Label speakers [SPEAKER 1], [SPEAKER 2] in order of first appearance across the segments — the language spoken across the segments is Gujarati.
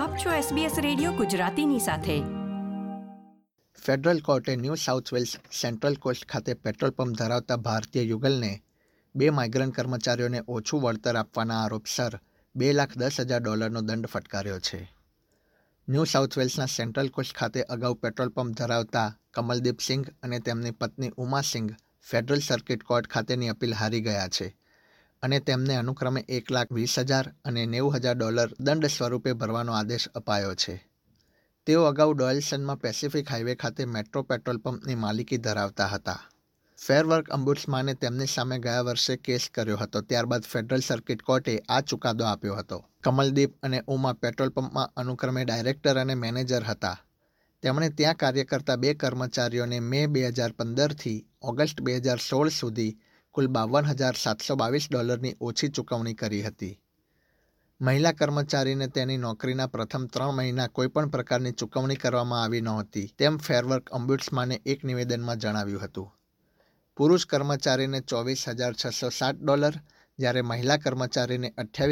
[SPEAKER 1] આપ છો SBS રેડિયો ગુજરાતીની સાથે.
[SPEAKER 2] ફેડરલ કોર્ટે New South Wales Central Coast ખાતે પેટ્રોલ પંપ ધરાવતા ભારતીય યુગલને 2 માઇગ્રન્ટ કર્મચારીઓને ઓછું વળતર આપવાના આરોપસર $210,000નો દંડ ફટકાર્યો છે. ન્યૂ સાઉથ વેલ્સના સેન્ટ્રલ કોસ્ટ ખાતે અગાઉ પેટ્રોલ પંપ ધરાવતા કમલદીપ સિંઘ અને તેમની પત્ની Uma Singh federal circuit court ખાતેની અપીલ હારી ગયા છે અને તેમને અનુક્રમે $120,000 અને $90,000 દંડ સ્વરૂપે ભરવાનો આદેશ અપાયો છે. તેઓ અગાઉ ડોયલસનમાં પેસિફિક હાઈવે ખાતે મેટ્રો પેટ્રોલ પંપની માલિકી ધરાવતા હતા. ફેર વર્ક ઓમ્બુડ્સમાને તેમની સામે ગયા વર્ષે કેસ કર્યો હતો. ત્યારબાદ ફેડરલ સર્કિટ કોર્ટે આ ચુકાદો આપ્યો હતો. કમલદીપ અને ઉમા પેટ્રોલ પંપમાં અનુક્રમે ડાયરેક્ટર અને મેનેજર હતા. તેમણે ત્યાં કાર્ય કરતા 2 કર્મચારીઓને મે 2015થી ઓગસ્ટ 2016 સુધી કુલ $52,722ની ઓછી ચૂકવણી કરી હતી. મહિલા કર્મચારીને તેની નોકરીના પ્રથમ 3 મહિના કોઈપણ પ્રકારની ચૂકવણી કરવામાં આવી નહોતી તેમ ફેરવર્ક ઓમ્બુડ્સમાને એક નિવેદનમાં જણાવ્યું હતું. પુરુષ કર્મચારીને $24,660 જ્યારે મહિલા કર્મચારીને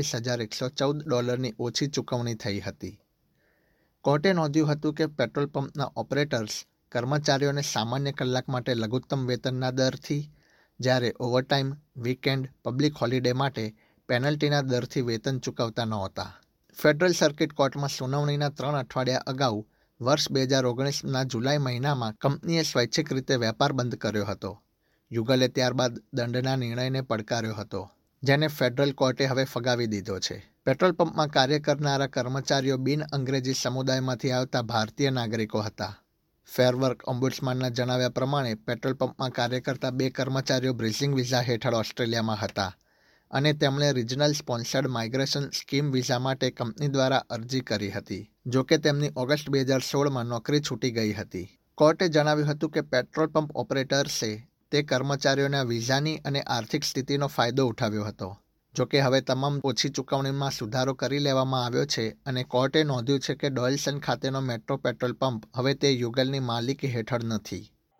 [SPEAKER 2] $28,114ની ઓછી ચૂકવણી થઈ હતી. કોર્ટે નોંધ્યું હતું કે પેટ્રોલ પંપના ઓપરેટર્સ કર્મચારીઓને સામાન્ય કલાક માટે લઘુત્તમ વેતનના દરથી, જ્યારે ઓવરટાઈમ, વીકેન્ડ, પબ્લિક હોલિડે માટે પેનલ્ટીના દરથી વેતન ચૂકવતા નહોતા. ફેડરલ સર્કિટ કોર્ટમાં સુનાવણીના 3 અઠવાડિયા અગાઉ વર્ષ 2019ના જુલાઈ મહિનામાં કંપનીએ સ્વૈચ્છિક રીતે વેપાર બંધ કર્યો હતો. યુગલે ત્યારબાદ દંડના નિર્ણયને પડકાર્યો હતો, જેને ફેડરલ કોર્ટે હવે ફગાવી દીધો છે. પેટ્રોલ પંપમાં કાર્ય કરનારા કર્મચારીઓ બિન અંગ્રેજી સમુદાયમાંથી આવતા ભારતીય નાગરિકો હતા. ફેર વર્ક ઓમ્બુડ્સમાનના જણાવ્યા પ્રમાણે પેટ્રોલ પંપમાં કાર્ય કરતા 2 કર્મચારીઓ બ્રિઝિંગ વિઝા હેઠળ ઓસ્ટ્રેલિયામાં હતા અને તેમણે regional sponsored migration scheme visa માટે કંપની દ્વારા અરજી કરી હતી. જોકે તેમની ઓગસ્ટ 2016માં નોકરી છૂટી ગઈ હતી. કોર્ટે જણાવ્યું હતું કે પેટ્રોલ પંપ ઓપરેટર્સે તે કર્મચારીઓના વિઝાની અને આર્થિક સ્થિતિનો ફાયદો ઉઠાવ્યો હતો. જોકે હવે તમામ ઓછી ચૂકવણીમાં સુધારો કરી લેવામાં આવ્યો છે અને કોર્ટે નોંધ્યું છે કે ડોયલસન ખાતેનો મેટ્રો પેટ્રોલ પંપ હવે તે યુગલની માલિકી હેઠળ નથી.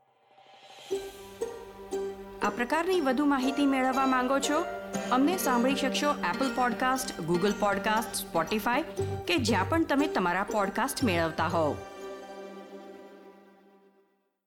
[SPEAKER 1] આ પ્રકારની વધુ માહિતી મેળવવા માંગો છો? અમને સાંભળી શકશો Apple podcast, Google podcast, Spotify કે જ્યાં પણ તમે તમારા પોડકાસ્ટ મેળવતા હોવ.